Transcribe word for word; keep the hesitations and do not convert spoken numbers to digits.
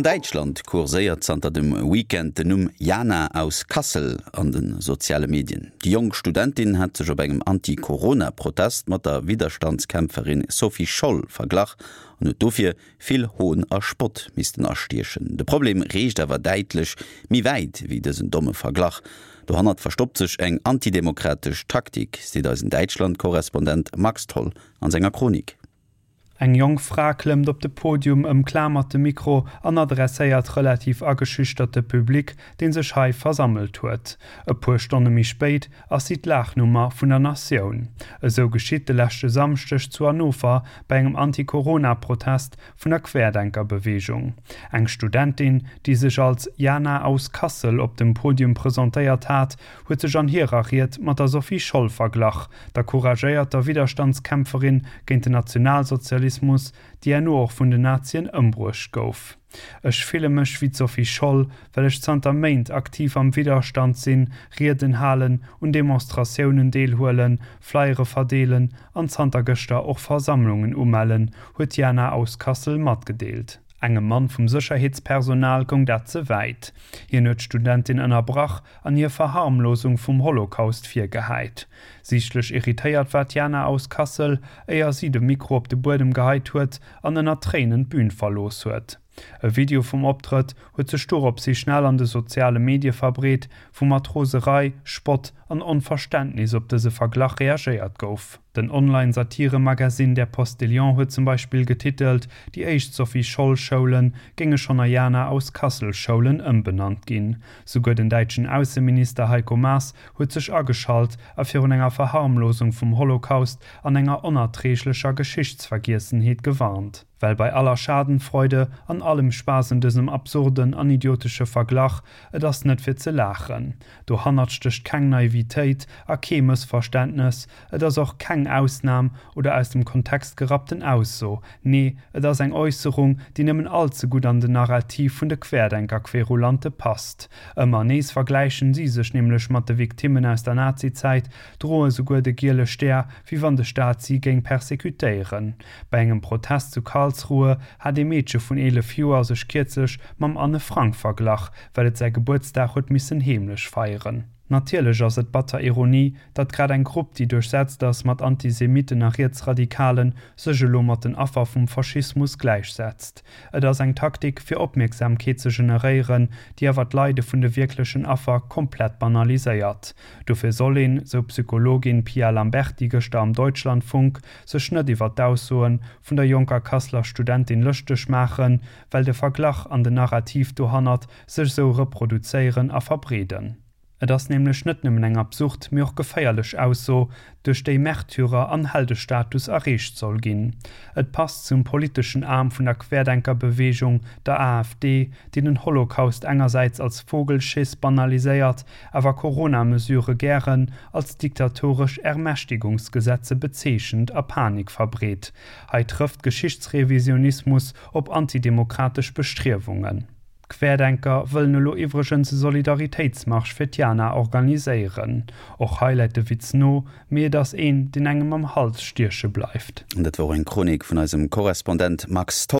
Deutschland kurséiert zanter dem Weekend den um Jana aus Kassel an den soziale Medien. Die jung Studentin hat sech op engem Anti-Corona-Protest mat der Widerstandskämpferin Sophie Scholl verglach an et dofir vill Hohn a Spott misisten erstiechen. De Problem recht awer deitlich mi weit wie dessen domme Verglach. Do hannert verstoppt sech eng antidemokratisch Taktik, steht als in Deutschland-Korrespondent Max Toll an senger Chronik. Eng jong Fra klemmt op de Podium ëm klammerte Mikro an adresséiert relativ ageschüchterte Publik, den sech hei versammelt huet. E puer Stonne mi spéit ass si d'Lachnummer vun der Natioun. Eso geschiet de lächte Samstech zu Hannover bei engem Anti-Corona-Protest vun der Querdenkerbewegung. Eng Studentin, die sech als Jana aus Kassel op dem Podium präsentéiert hat, huet sech an hierarchiert mat der Sophie Scholl verglach, der couragéierter Widerstandskämpferin géint den Nationalsozialismus, die er nur auch vun den Nazien ëmbruch gouf. Ech file mech wie Sophie Scholl, well ech zanter Meint aktiv am Widerstand sinn, Rieden halen und Demonstrationioen deelhuelen, Fleiere verdeelen, an zanter Göster och Versammlungen umellen, huet Jana aus Kassel mat gedeelt. Engem Mann vum Sicherheitspersonal gong dat ze weit. Hier net Studentin ënnerbrach an ihr Verharmlosung vum Holocaust fir geheit. Sichtlech irritéiert wat Jana aus Kassel, eier sie de Mikro op de Bodem geheit huet, an ennner Tränen Bühn verlos huet. E Video vum Optritt huet ze stor op sich schnell an de soziale Medie verbreet, vu Matroserei, Spott an Unverständnis op dese Verglach reagiert gouf. Den Online-Satire-Magasin der Postillon huet zum Beispiel getitelt, die Echt Sophie Scholl-Scholen ginge schon a Jana aus Kassel-Scholen ëmbenannt ginn. Sogar den deutschen Außenminister Heiko Maas huet sech ageschalt a fir un enger Verharmlosung vum Holocaust an enger onerträglicher Geschichtsvergissenheet gewarnt. Weil bei aller Schadenfreude an allem Spaßen diesem absurden, an idiotische Verglach et ass net fir ze lachen. Do hannertchtech keng Naivitéit, a chemes Verständnis, et ass auch keng Ausnahme oder aus dem Kontext gerappten Ausso. Nee, et ass eng Äußerung, die nimmen allzu gut an den Narrativ vun de Querdenker-Querulante passt. Immer nees vergleichen sie sech nämlich mat de Viktimen aus der Nazizeit, drohe sogar de giele Ster, wie wann de Staat sie geng persekutéieren. Bei engem Protest zu Karlsruhe hat de Mädchen vun elef Joer sech kirzech mam Anne Frank verglach, weil et sei Geburtstag huet missen heimlech feieren. Natierlech ass et batter Ironie, dat grad eng Grupp, die durchsetzt ass mat Antisemiten nach Rechtsradikalen sechelo mat den Affer vum Faschismus gleichsetzt. Et ass eng Taktik fir Opmerksamkeet ze generéieren, die awer d'Leide vun de wirklichen Affer komplett banaliséiert. Dofir sollin, so Psychologin Pia Lamberti gesta am Deutschlandfunk, sech net iwwer d'Aussoen vun der Junker Kasseler Studentin lëchtech machen, well de Verglach an den Narrativ dohannert sech so reproduzéieren a verbreden. Et ass nämlich net nëmmen eng absurd mir och geféierlech ausso, duch déi Märtyrer an Heldestatus errecht soll ginn. Et passt zum politischen Arm vun der Querdenkerbewegung der AfD, die den Holocaust engerseits als Vogelschiss banaliséiert, awer Corona-Mesure gären als diktatorisch Ermächtigungsgesetze bezeechend a Panik verbreet. Hei trifft Geschichtsrevisionismus op antidemokratisch Bestrebungen. Querdenker wëllen lo iwregens Solidaritätsmarsch fir Jana organiséieren. Och highlighte Witz no, mir das een den engem am Hals stiersche bleift. Dat war en Chronik vun eisem Korrespondent Max Toll.